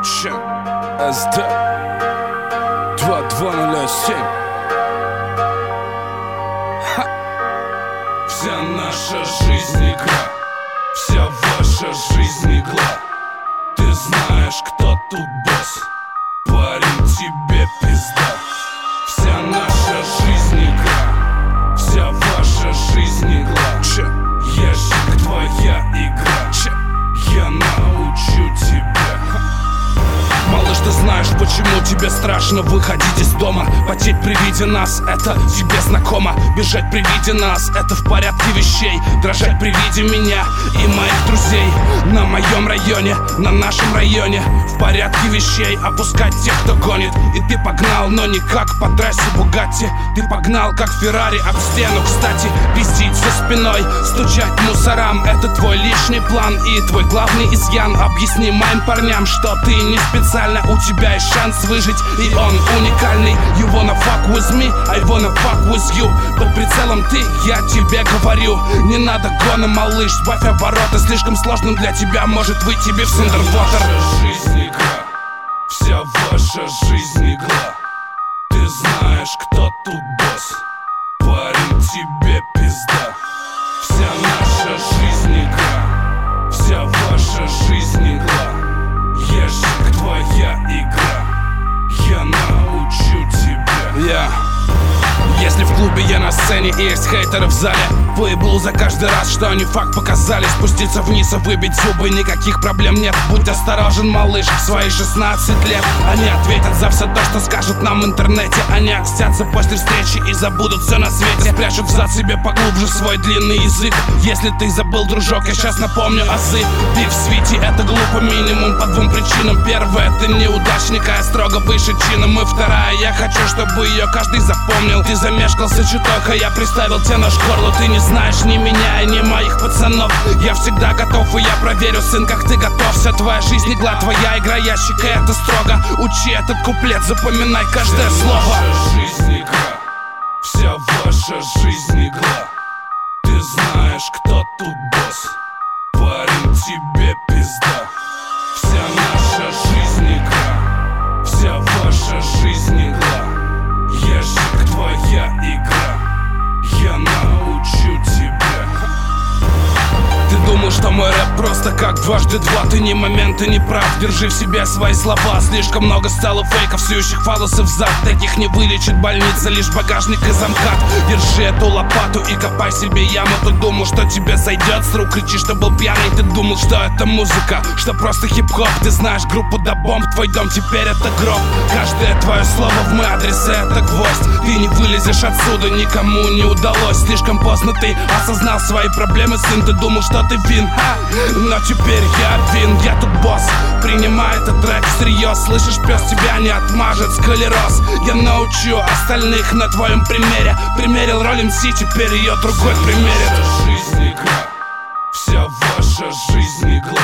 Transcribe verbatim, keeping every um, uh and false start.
Чем эс дэ два два ноль семь. Ха. Вся наша жизнь игра, вся ваша жизнь игла. Ты знаешь, кто тут босс, парень, тебе пизда. Вся наша жизнь игра, вся ваша жизнь игла. Че? Ящик твоя игра. Че? Я научу тебя. Малыш, ты знаешь, почему тебе страшно выходить из дома? Потеть при виде нас, это тебе знакомо. Бежать при виде нас, это в порядке вещей. Дрожать при виде меня и моих друзей. На моем районе, на нашем районе, в порядке вещей. Опускать тех, кто гонит. И ты погнал, но не как по трассе Бугатти. Ты погнал, как Феррари, об стену. Кстати, пиздить за спиной, стучать мусорам, это твой лишний план и твой главный изъян. Объясни моим парням, что ты не специально. У тебя есть шанс выжить, и он уникальный. You wanna fuck with me, I wanna fuck with you. Под прицелом ты, я тебе говорю. Не надо гона, малыш, сбавь обороты. Слишком сложным для тебя может выйти без Underwater. Вся жизнь игра, вся ваша жизнь игла. Ты знаешь, кто тут босс, парень, тебе пизда. Вся наша жизнь игра, вся ваша жизнь игла. Ящик твоя игра, я научу тебя. Я Если в клубе я на сцене и есть хейтеры в зале, выебал за каждый раз, что они факт показали. Спуститься вниз и выбить зубы, никаких проблем нет. Будь осторожен, малыш, в свои шестнадцать лет. Они ответят за все то, что скажут нам в интернете. Они окстятся после встречи и забудут все на свете. Спрячут взад себе поглубже свой длинный язык. Если ты забыл, дружок, я сейчас напомню азы. Биф в свите, это глупо минимум по двум причинам. Первая, ты неудачник, а я строго выше чином. И вторая, я хочу, чтобы ее каждый запомнил. Ты замешкался чуток, а я приставил тебя на горло. Ты не знаешь ни меня и ни моих пацанов. Я всегда готов, и я проверю, сын, как ты готов. Вся твоя жизнь игла, твоя игра ящика, это строго. Учи этот куплет, запоминай каждое слово. Вся жизнь игра, вся ваша жизнь игла. Ты знаешь, кто тут босс, парень, тебе пизда. Вся наша жизнь игра, вся ваша жизнь игла. Ящик твоя игра, я научу тебя. Ты думал, что мой рэп просто как дважды два. Ты ни момента не прав, держи в себе свои слова. Слишком много стало фейков, сующих фаллосов взад. Таких не вылечит больница, лишь багажник и замкат. Держи эту лопату и копай себе яму. Ты думал, что тебе зайдет с рук, кричи, что был пьяный. Ты думал, что это музыка, что просто хип-хоп. Ты знаешь группу Да Бомб, твой дом теперь это гроб. Каждое твое слово в мой адрес это гвоздь. Ты не вылезешь отсюда, никому не удалось. Слишком поздно ты осознал свои проблемы, сын. Ты думал, что ты вин, ха? Но теперь я вин, я тут босс. Принимай этот трек всерьез. Слышишь, пес тебя не отмажет склероз. Я научу остальных на твоем примере. Примерил роль эм си, теперь ее другой примерит. Вся жизнь игра, вся ваша жизнь игла.